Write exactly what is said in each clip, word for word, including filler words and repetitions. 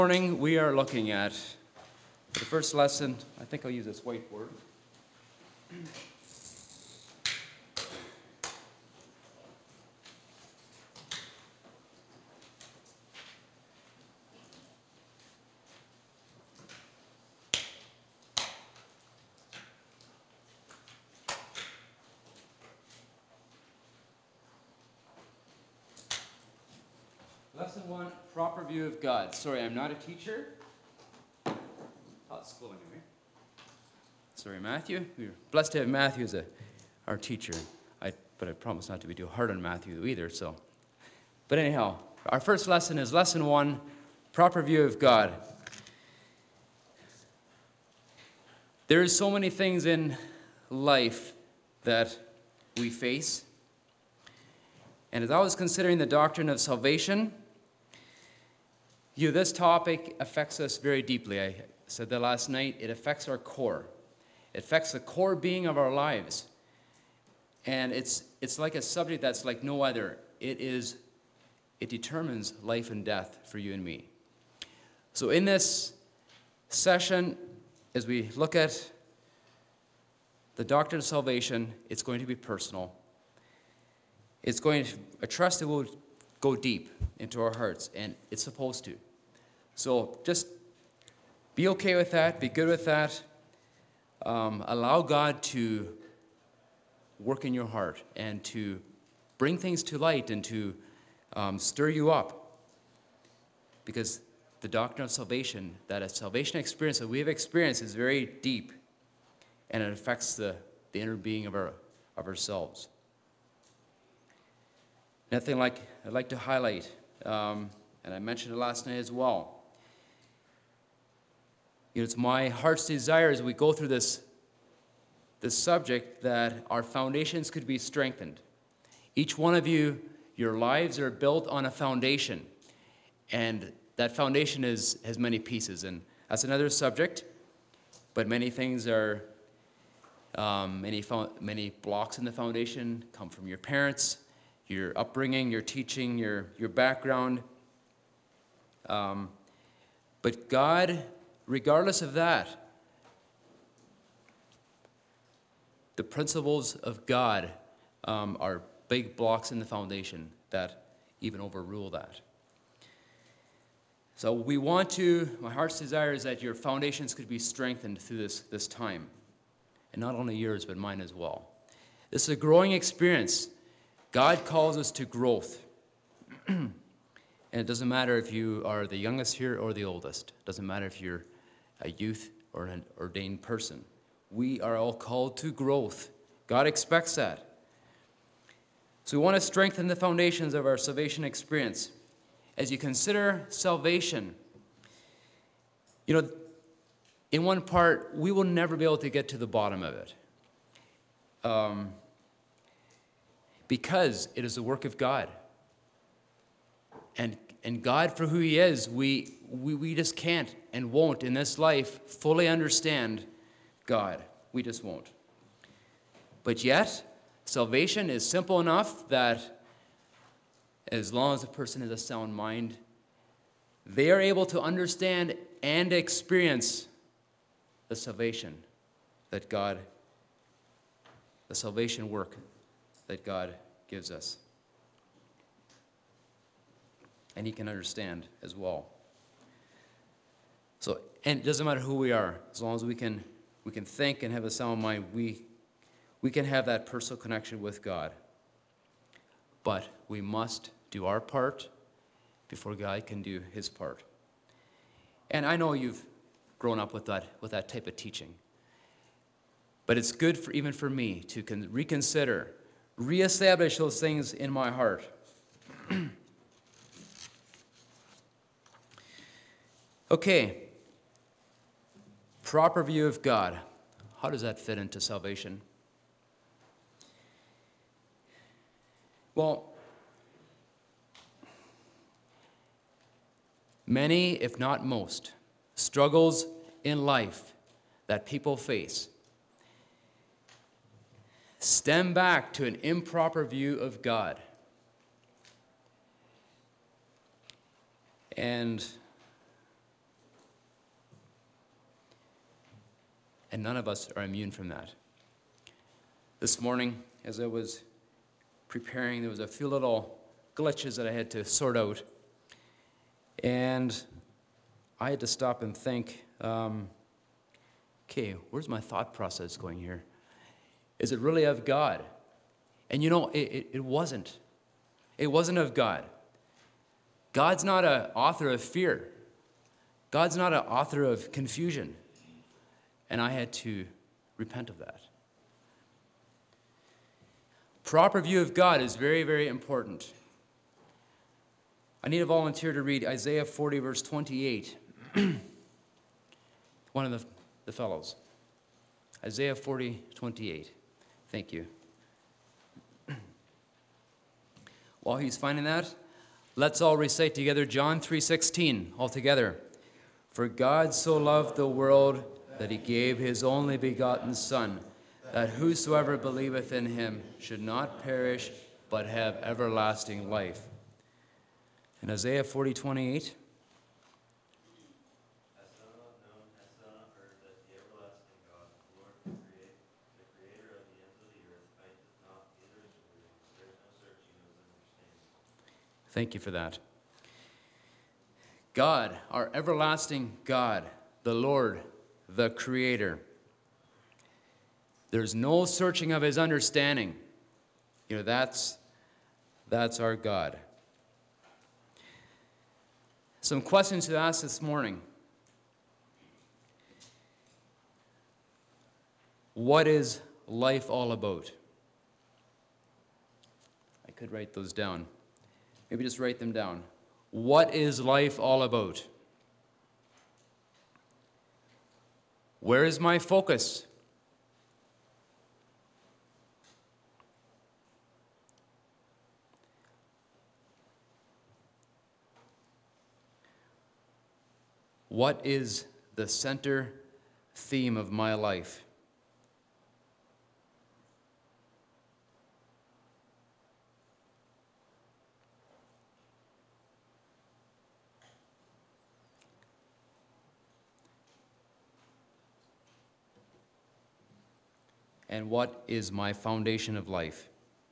Morning, we are looking at the first lesson. I think I'll use this whiteboard. Lesson one, proper view of God. Sorry, I'm not a teacher. Oh, it's school anyway. Sorry, Matthew. We're blessed to have Matthew as a, our teacher. I, but I promise not to be too hard on Matthew either. So, but anyhow, our first lesson is lesson one, proper view of God. There's so many things in life that we face. And as I was considering the doctrine of salvation, you know, this topic affects us very deeply. I said that last night. It affects our core. It affects the core being of our lives. And it's it's like a subject that's like no other. It is, it determines life and death for you and me. So in this session, as we look at the doctrine of salvation, it's going to be personal. It's going to, I trust it will go deep into our hearts, and it's supposed to. So just be okay with that, be good with that. Um, allow God to work in your heart and to bring things to light and to um, stir you up. Because the doctrine of salvation, that a salvation experience that we have experienced is very deep, and it affects the, the inner being of our of ourselves. Nothing like I'd like to highlight, um, and I mentioned it last night as well. You know, it's my heart's desire as we go through this, this subject that our foundations could be strengthened. Each one of you, your lives are built on a foundation, and that foundation is has many pieces, and that's another subject. But many things are, um, many many blocks in the foundation come from your parents, your upbringing, your teaching, your, your background. Um, but God, regardless of that, the principles of God um, are big blocks in the foundation that even overrule that. So we want to, my heart's desire is that your foundations could be strengthened through this, this time. And not only yours, but mine as well. This is a growing experience. God calls us to growth. And it doesn't matter if you are the youngest here or the oldest. It doesn't matter if you're a youth or an ordained person. We are all called to growth. God expects that. So we want to strengthen the foundations of our salvation experience. As you consider salvation, you know, in one part, we will never be able to get to the bottom of it. Um, Because it is the work of God. And and God, for who he is, we, we, we just can't and won't in this life fully understand God. We just won't. But yet, salvation is simple enough that as long as a person has a sound mind, they are able to understand and experience the salvation that God, the salvation work that God gives us. And he can understand as well. So, and it doesn't matter who we are, as long as we can we can think and have a sound mind, we we can have that personal connection with God. But we must do our part before God can do his part. And I know you've grown up with that with that type of teaching. But it's good for even for me to con- reconsider reestablish those things in my heart. Okay. Proper view of God. How does that fit into salvation? Well, many, if not most, struggles in life that people face stem back to an improper view of God. And And none of us are immune from that. This morning, as I was preparing, there was a few little glitches that I had to sort out. And I had to stop and think, um, okay, where's my thought process going here? Is it really of God? And you know, it, it, it wasn't. It wasn't of God. God's not an author of fear. God's not an author of confusion. And I had to repent of that. Proper view of God is very, very important. I need a volunteer to read Isaiah forty, verse twenty-eight. One of the, the fellows. Isaiah forty, twenty-eight. Thank you. While he's finding that, let's all recite together John three sixteen, all together. For God so loved the world that he gave his only begotten Son, that whosoever believeth in him should not perish, but have everlasting life. And Isaiah forty, twenty-eight. Thank you for that. God, our everlasting God, the Lord, the Creator. There's no searching of his understanding. You know, that's, that's our God. Some questions to ask this morning. What is life all about? I could write those down. Maybe just write them down. What is life all about? Where is my focus? What is the center theme of my life? And what is my foundation of life?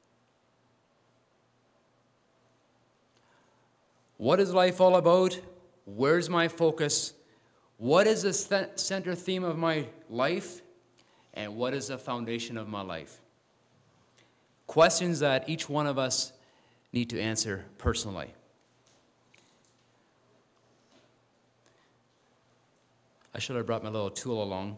What is life all about? Where's my focus? What is the center theme of my life? And what is the foundation of my life? Questions that each one of us need to answer personally. I should have brought my little tool along.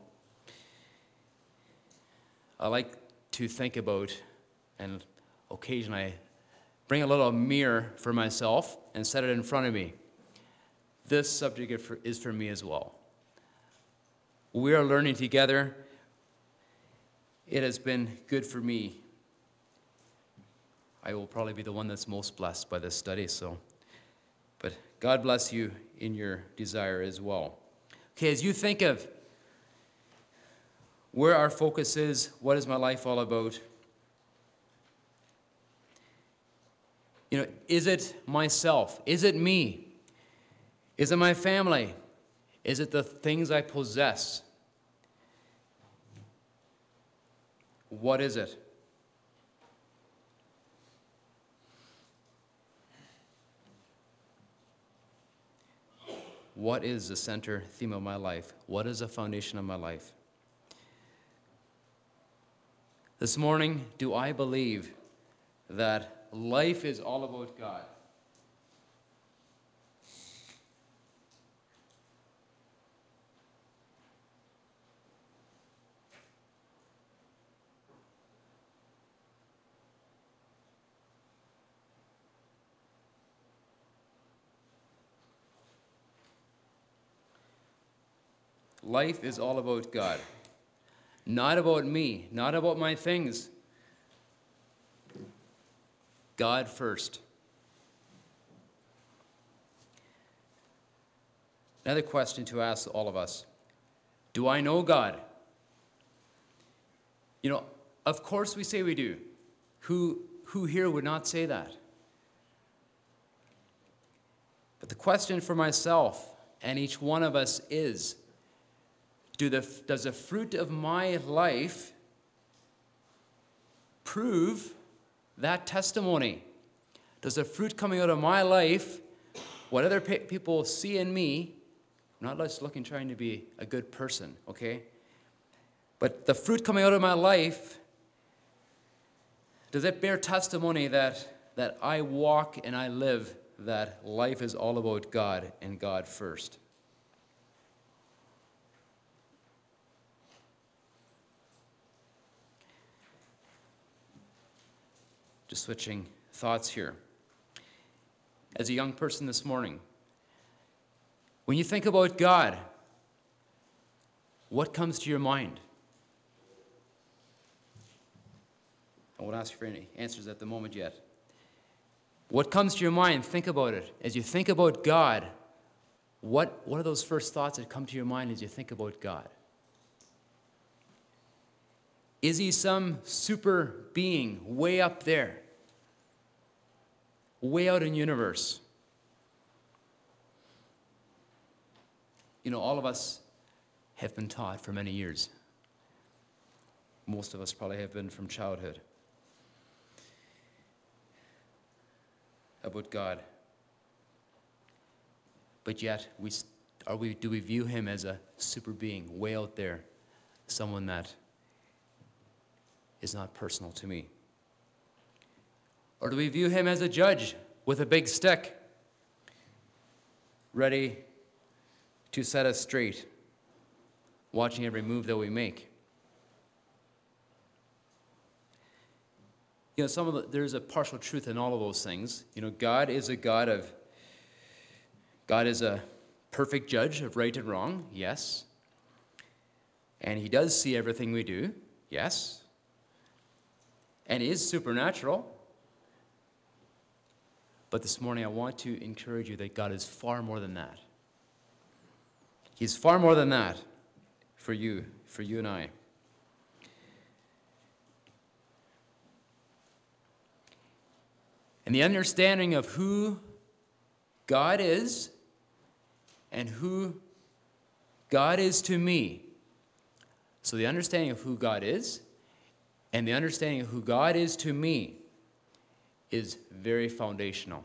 I like to think about, and occasionally I bring a little mirror for myself and set it in front of me. This subject is for me as well. We are learning together. It has been good for me. I will probably be the one that's most blessed by this study, so. But God bless you in your desire as well. Okay, as you think of where our focus is, what is my life all about? You know, is it myself? Is it me? Is it my family? Is it the things I possess? What is it? What is the center theme of my life? What is the foundation of my life? This morning, do I believe that life is all about God? Life is all about God. Not about me, not about my things. God first. Another question to ask all of us. Do I know God? You know, of course we say we do. Who, who here would not say that? But the question for myself and each one of us is, Do the, does the fruit of my life prove that testimony? Does the fruit coming out of my life, what other pe- people see in me, I'm not just looking trying to be a good person, okay? But the fruit coming out of my life, does it bear testimony that, that I walk and I live, that life is all about God and God first? Just switching thoughts here. As a young person this morning, when you think about God, what comes to your mind? I won't ask you for any answers at the moment yet. What comes to your mind? Think about it. As you think about God, what, what are those first thoughts that come to your mind as you think about God? Is he some super being way up there? Way out in the universe? You know, all of us have been taught for many years. Most of us probably have been from childhood. About God. But yet, we are we do we view him as a super being way out there, someone that is not personal to me? Or do we view him as a judge with a big stick, ready to set us straight, watching every move that we make? You know, some of the, there's a partial truth in all of those things. You know, God is a God of, God is a perfect judge of right and wrong, yes. And he does see everything we do, yes. And is supernatural. But this morning I want to encourage you that God is far more than that. He's far more than that for you, for you and I. And the understanding of who God is and who God is to me. So the understanding of who God is and the understanding of who God is to me is very foundational.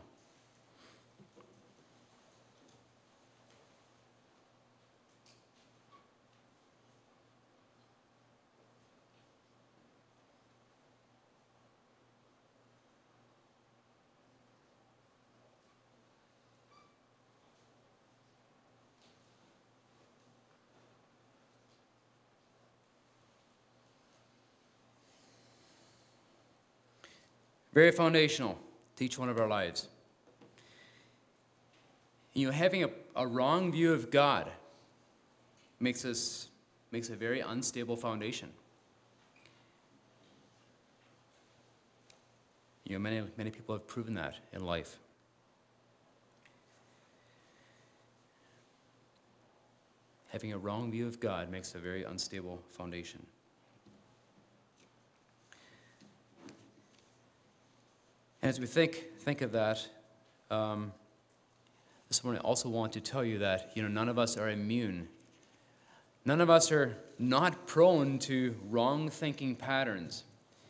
Very foundational to each one of our lives. You know, having a, a wrong view of God makes us makes a very unstable foundation. You know, many many people have proven that in life. Having a wrong view of God makes a very unstable foundation. And as we think think of that, um, this morning I also want to tell you that, you know, none of us are immune. None of us are not prone to wrong thinking patterns.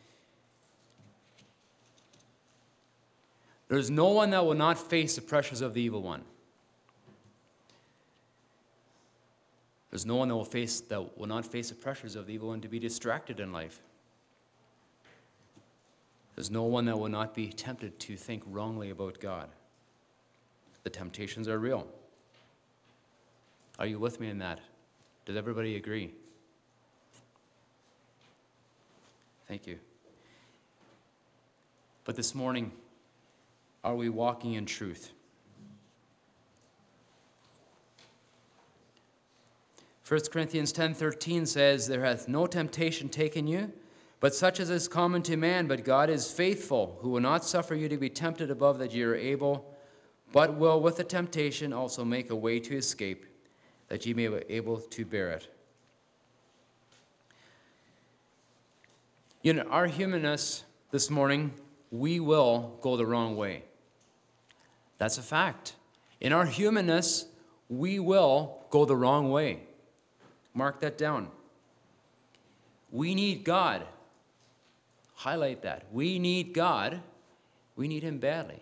There's no one that will not face the pressures of the evil one. There's no one that will face that will not face the pressures of the evil one to be distracted in life. There's no one that will not be tempted to think wrongly about God. The temptations are real. Are you with me in that? Does everybody agree? Thank you. But this morning, are we walking in truth? First Corinthians ten thirteen says, "There hath no temptation taken you, but such as is common to man, but God is faithful, who will not suffer you to be tempted above that ye are able, but will with the temptation also make a way to escape, that ye may be able to bear it." You know, our humanness this morning, we will go the wrong way. That's a fact. In our humanness, we will go the wrong way. Mark that down. We need God. Highlight that. We need God. We need him badly.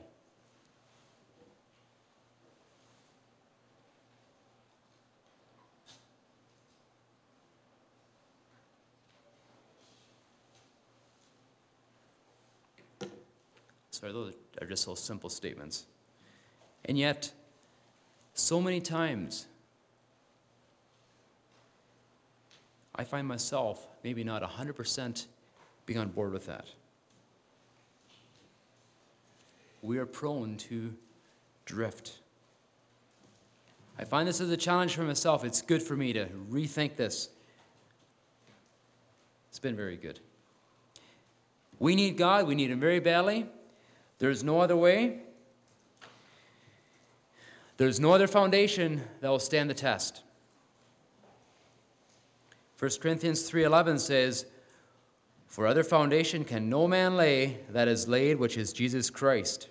Sorry, those are just so simple statements. And yet, so many times, I find myself maybe not one hundred percent being on board with that. We are prone to drift. I find this as a challenge for myself. It's good for me to rethink this. It's been very good. We need God. We need him very badly. There's no other way. There's no other foundation that will stand the test. First Corinthians three eleven says, "For other foundation can no man lay that is laid, which is Jesus Christ."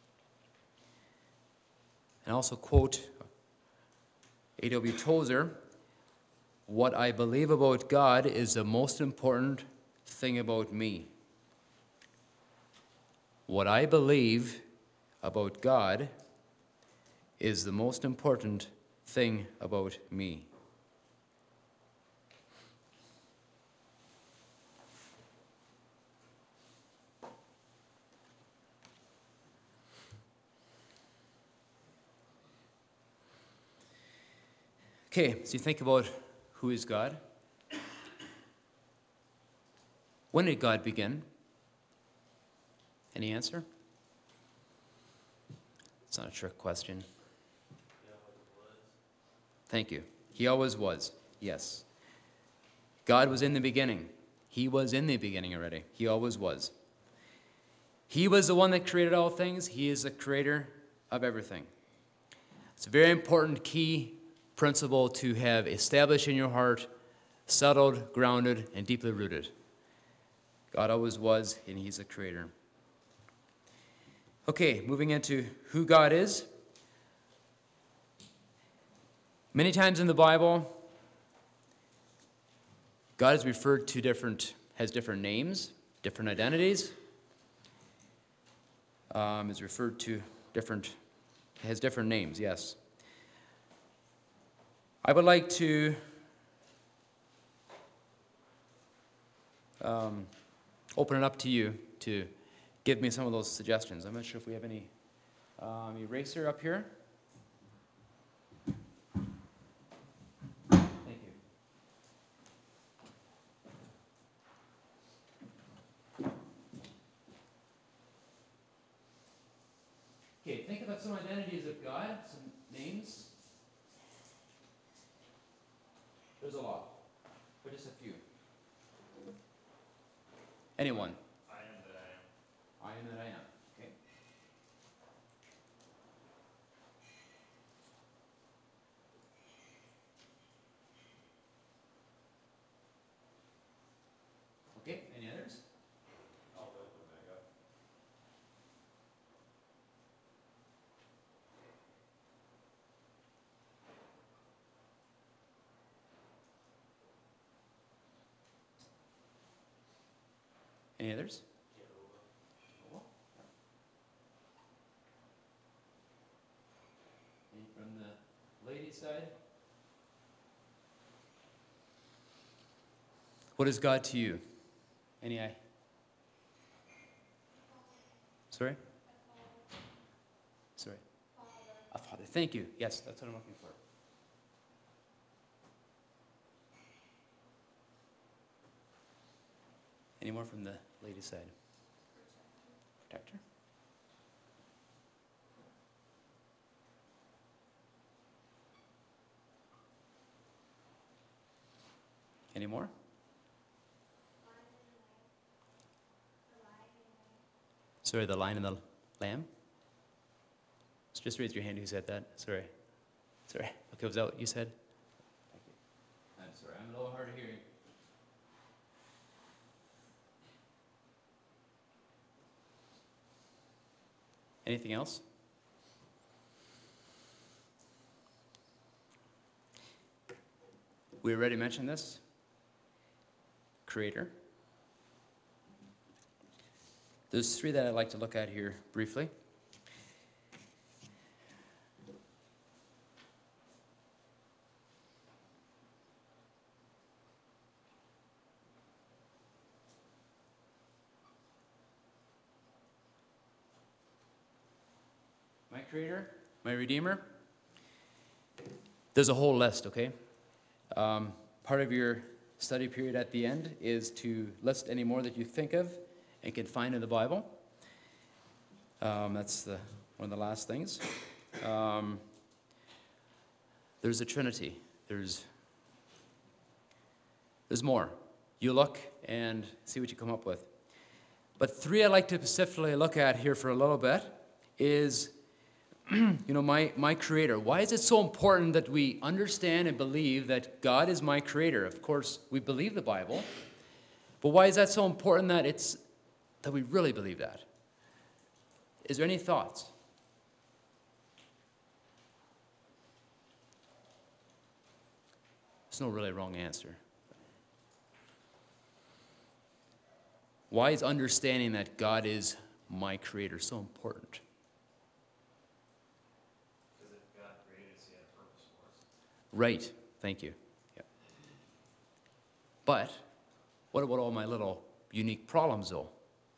And also quote A W Tozer, "What I believe about God is the most important thing about me." What I believe about God is the most important thing about me. Okay, so you think about who is God? When did God begin? Any answer? It's not a trick question. Thank you. He always was. Yes. God was in the beginning. He was in the beginning already. He always was. He was the one that created all things. He is the creator of everything. It's a very important key principle to have established in your heart, settled, grounded, and deeply rooted. God always was, and he's the creator. Okay, moving into who God is. Many times in the Bible, God is referred to different, has different names, different identities. Um, is referred to different, has different names, yes. I would like to um, open it up to you to give me some of those suggestions. I'm not sure if we have any um, eraser up here. Thank you. Okay, think about some identities of God, some names. There's a lot, but just a few. Anyone? I am that I am. I am that I am. Okay. Okay, any others? I'll go with Omega. Any others? Jehovah. Any from the ladies' side? What is God to you? Any I? Sorry? Sorry. A father. Thank you. Yes, that's what I'm looking for. Any more from the ladies' side? Protector. Any more? Sorry, the lion and the lamb? So just raise your hand who said that. Sorry. Sorry. Okay, was that what you said? Thank you. I'm sorry, I'm a little hard of hearing. Anything else? We already mentioned this. Creator. There's three that I'd like to look at here briefly. My Creator, my Redeemer. There's a whole list, okay? Um, part of your study period at the end is to list any more that you think of and can find in the Bible. Um, that's the, one of the last things. Um, there's a Trinity. There's, there's more. You look and see what you come up with. But three I'd like to specifically look at here for a little bit is, you know, my, my Creator. Why is it so important that we understand and believe that God is my Creator? Of course, we believe the Bible. But why is that so important that it's that we really believe that? Is there any thoughts? There's no really wrong answer. Why is understanding that God is my Creator so important? Because if God created us, He had a purpose for us. Right. Thank you. Yeah. But what about all my little unique problems, though?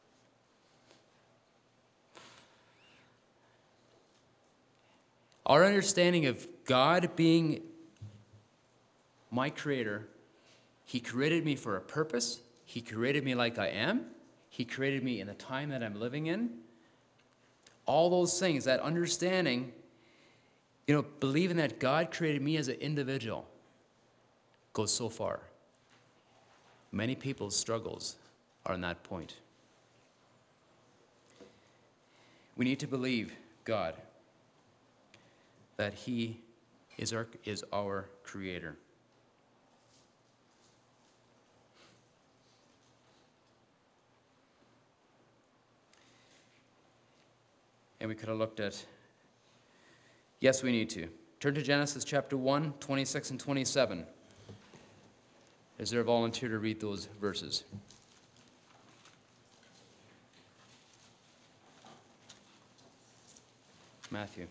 Our understanding of God being my Creator, He created me for a purpose. He created me like I am. He created me in the time that I'm living in. All those things, that understanding, you know, believing that God created me as an individual goes so far. Many people's struggles are on that point. We need to believe God, that He is our, is our Creator. And we could have looked at, yes, we need to. Turn to Genesis chapter one, twenty-six and twenty-seven. Is there a volunteer to read those verses? Matthew.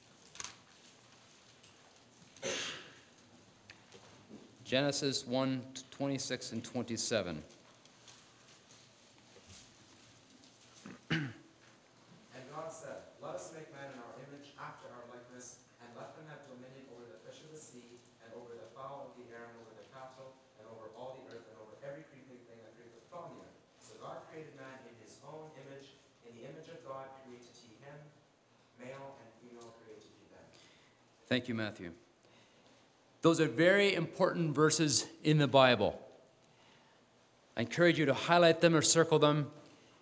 Genesis one, twenty-six and twenty-seven. And God said, let us make man in our image after our likeness, and let them have dominion over the fish of the sea, and over the fowl of the air, and over the cattle, and over all the earth, and over every creeping thing that creepeth upon the earth. So God created man in his own image. In the image of God created he him. Male and female created he them. Thank you, Matthew. Those are very important verses in the Bible. I encourage you to highlight them or circle them.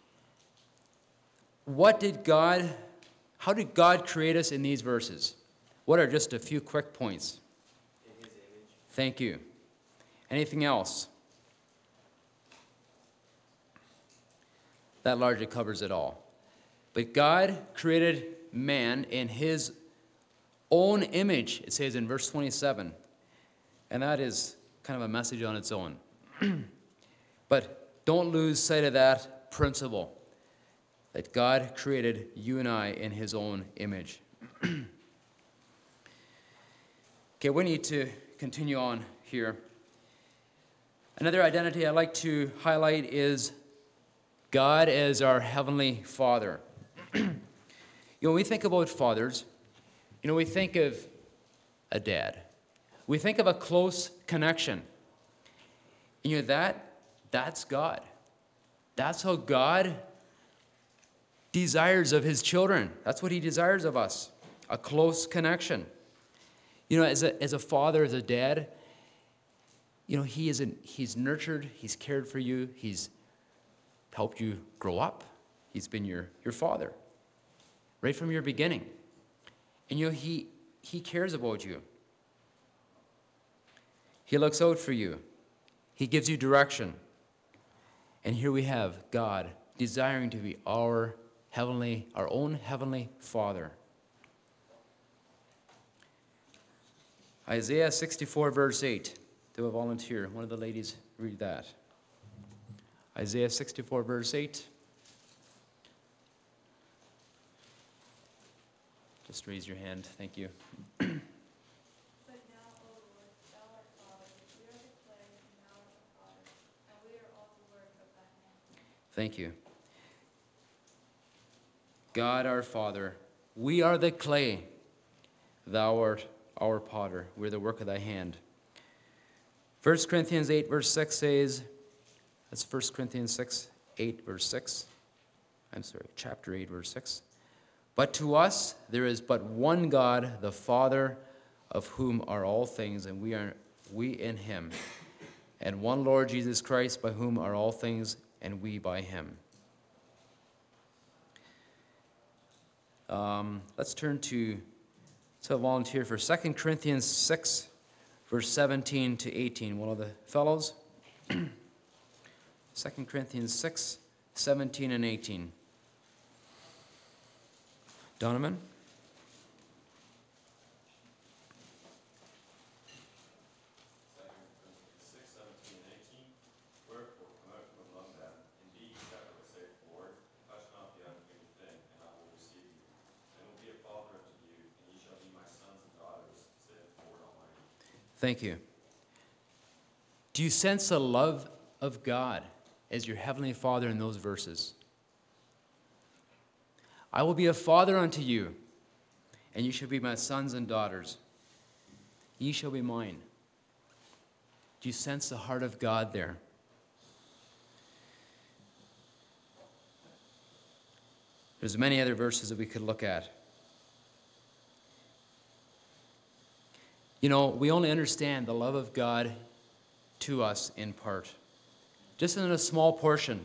What did God, how did God create us in these verses? What are just a few quick points? In his image. Thank you. Anything else? That largely covers it all. But God created man in his own image, it says in verse twenty-seven. And that is kind of a message on its own. But don't lose sight of that principle, that God created you and I in his own image. Okay, we need to continue on here. Another identity I'd like to highlight is God as our Heavenly Father. You know, when we think about fathers, you know, we think of a dad. We think of a close connection. And you know, that, that's God. That's how God desires of his children. That's what he desires of us, a close connection. You know, as a, as a father, as a dad, you know, he is an, he's nurtured, he's cared for you, he's helped you grow up. He's been your, your father right from your beginning. And you know, he, he cares about you. He looks out for you. He gives you direction. And here we have God desiring to be our heavenly, our own heavenly Father. Isaiah sixty-four, verse eight. do a volunteer? One of the ladies read that. Isaiah sixty-four, verse eight. Just raise your hand. Thank you. But now, O Lord, thou art Father, we are the clay, and thou art the potter, and we are all the work of thy hand. Thank you. God our Father, we are the clay. Thou art our potter. We're the work of thy hand. First Corinthians eight, verse six says, that's First Corinthians six, eight, verse six. I'm sorry, chapter eight, verse six. But to us there is but one God, the Father, of whom are all things, and we are we in him, and one Lord Jesus Christ, by whom are all things, and we by him. Um, let's turn to, to volunteer for Second Corinthians six, verse seventeen to eighteen. One of the fellows. Second Corinthians six, seventeen and eighteen. Donovan? six, seventeen, and eighteen. Wherefore, come out from among them, and be ye separate, saith the Lord, touch not the unclean thing, and I will receive you. And will be a father unto you, and ye shall be my sons and daughters, saith the Lord Almighty. Thank you. Do you sense the love of God as your Heavenly Father in those verses? I will be a father unto you, and you shall be my sons and daughters. Ye shall be mine. Do you sense the heart of God there? There's many other verses that we could look at. You know, we only understand the love of God to us in part, just in a small portion.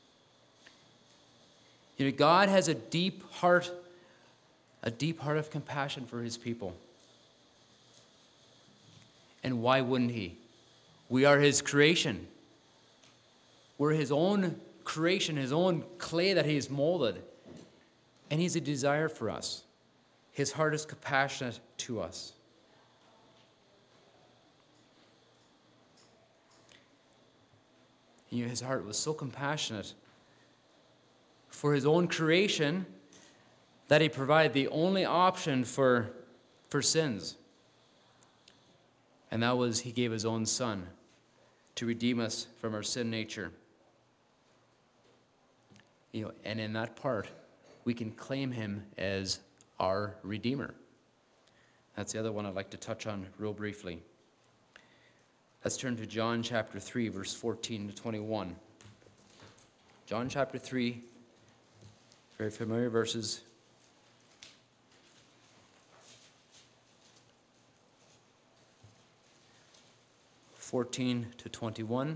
You know, God has a deep heart, a deep heart of compassion for his people. And why wouldn't he? We are his creation. We're his own creation, his own clay that he's molded. And he's a desire for us. His heart is compassionate to us. You know, his heart was so compassionate for his own creation that he provided the only option for, for sins. And that was he gave his own son to redeem us from our sin nature. You know, and in that part, we can claim him as our Redeemer. That's the other one I'd like to touch on real briefly. Let's turn to John chapter three, verse fourteen to twenty-one. John chapter three, very familiar verses. fourteen to twenty-one.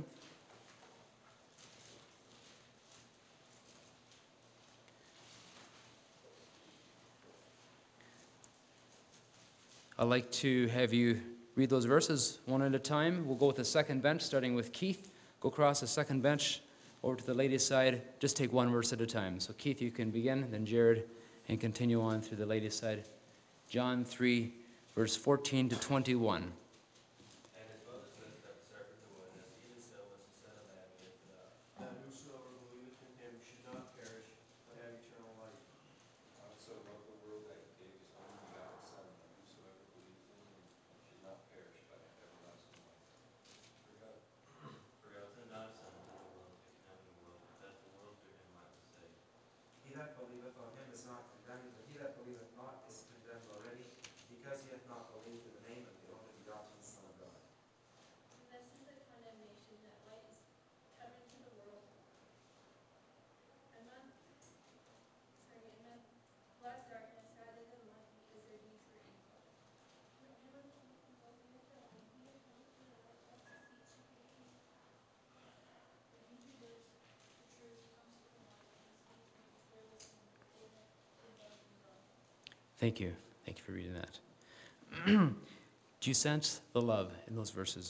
I'd like to have you read those verses one at a time. We'll go with the second bench, starting with Keith. Go across the second bench over to the ladies' side. Just take one verse at a time. So Keith, you can begin, then Jared, and continue on through the ladies' side. John three, verse fourteen to twenty-one. And his mother said that the serpent the witness, even so was the Son of Man lifted up, that whosoever believeth in him should not perish, but have eternal life. God so loved the world that he gave his only begotten Son, that whosoever believeth in him should not perish, but have everlasting life. For God, for God sent not his Son into the world to condemn the world, but that the world through him might be saved. He that believeth on him is not condemned, but he that believeth not is condemned already, because he hath not believed in the name of the only begotten Son of God. And this is the condemnation, that light is come into the world. And men, sorry, and men love darkness rather than light, because their deeds were evil. But never think about your God, and he has come to the light that the feet should be clean. But he who lives the truth comes to the light, and sees things there was sin, but they that condemn in God. Thank you. Thank you for reading that. Do you sense the love in those verses?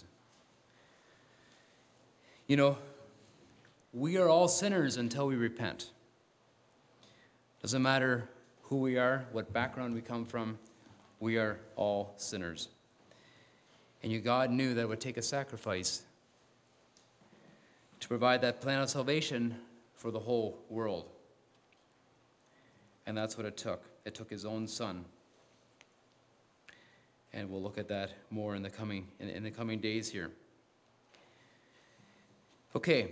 You know, we are all sinners until we repent. Doesn't matter who we are, what background we come from, we are all sinners. And you, God knew that it would take a sacrifice to provide that plan of salvation for the whole world. And that's what it took. It took his own son. And we'll look at that more in the coming in, in the coming days here. Okay.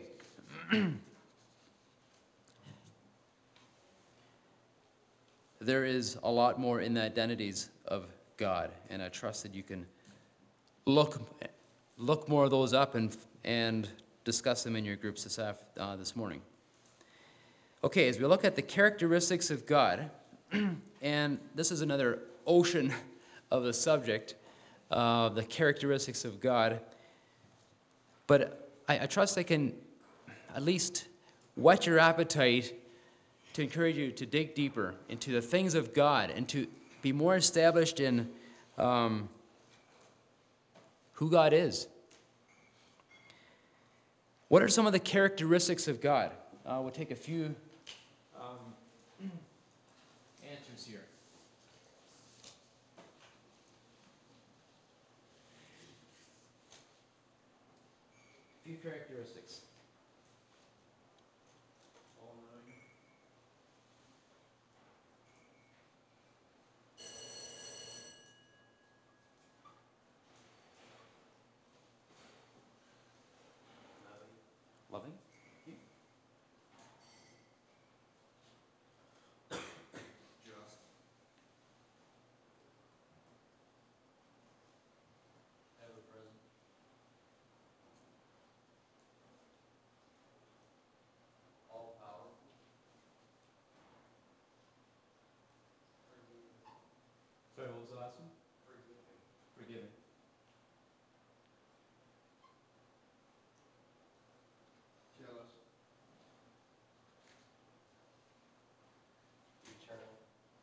There is a lot more in the identities of God, and I trust that you can look look more of those up and and discuss them in your groups this af- uh, this morning. Okay, as we look at the characteristics of God, and this is another ocean of a subject, uh, the characteristics of God, but I, I trust I can at least whet your appetite to encourage you to dig deeper into the things of God and to be more established in um, who God is. What are some of the characteristics of God? Uh, we'll take a few um, answers here. A few characteristics. All-knowing. Loving. Just. Ever-present. All-powerful. Forgiving. Sorry, what was the last one? Forgiving. Forgiving. Jealous. Eternal.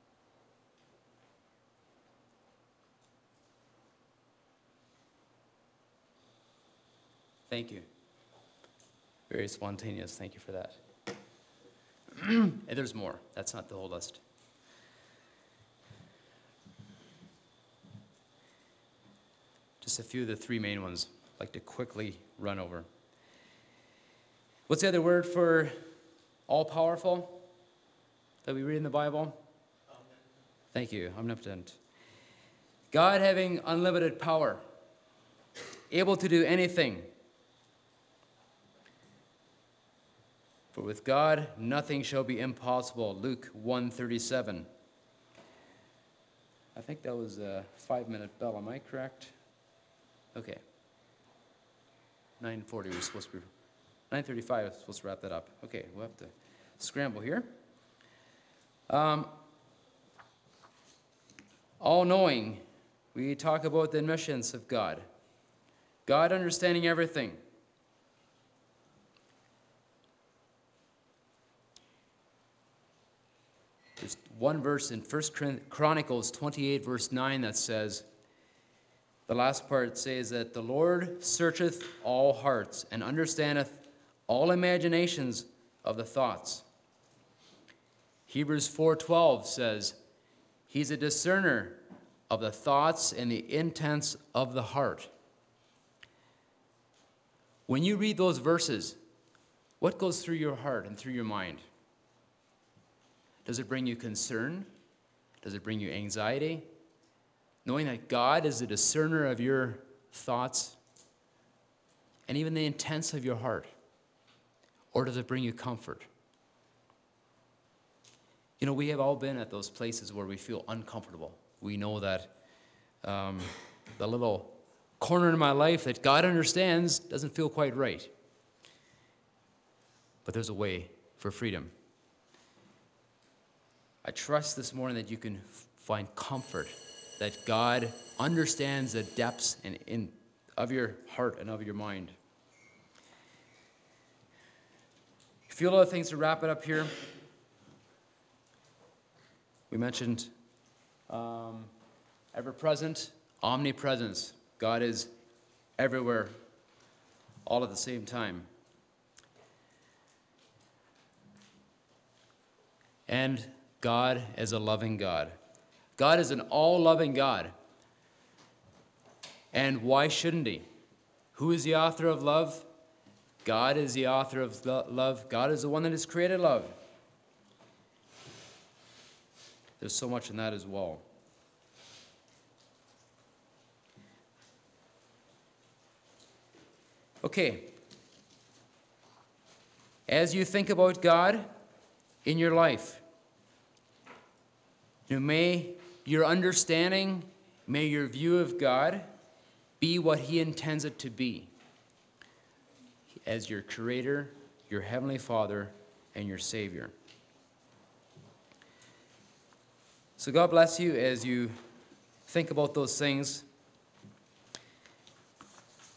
Thank you. Very spontaneous. Thank you for that. And there's more. That's not the whole list. Just a few of the three main ones I'd like to quickly run over. What's the other word for all-powerful that we read in the Bible? Thank you, omnipotent. God having unlimited power, able to do anything. For with God, nothing shall be impossible. Luke one thirty-seven. I think that was a five-minute bell. Am I correct? Okay. nine forty, we're supposed to be, nine thirty-five, we're supposed to wrap that up. Okay, we'll have to scramble here. Um, all-knowing, we talk about the omniscience of God. God understanding everything. There's one verse in First Chronicles twenty-eight, verse nine, that says, the last part says that the Lord searcheth all hearts and understandeth all imaginations of the thoughts. Hebrews four twelve says, he's a discerner of the thoughts and the intents of the heart. When you read those verses, what goes through your heart and through your mind? Does it bring you concern? Does it bring you anxiety? Knowing that God is the discerner of your thoughts and even the intents of your heart? Or does it bring you comfort? You know, we have all been at those places where we feel uncomfortable. We know that um, the little corner in my life that God understands doesn't feel quite right. But there's a way for freedom. I trust this morning that you can f- find comfort, that God understands the depths and in, of your heart and of your mind. A few other things to wrap it up here. We mentioned um, ever-present, omnipresence. God is everywhere, all at the same time. And God is a loving God. God is an all-loving God. And why shouldn't he? Who is the author of love? God is the author of lo- love. God is the one that has created love. There's so much in that as well. Okay. As you think about God in your life, you know, may your understanding, may your view of God be what He intends it to be, as your Creator, your Heavenly Father, and your Savior. So God bless you as you think about those things.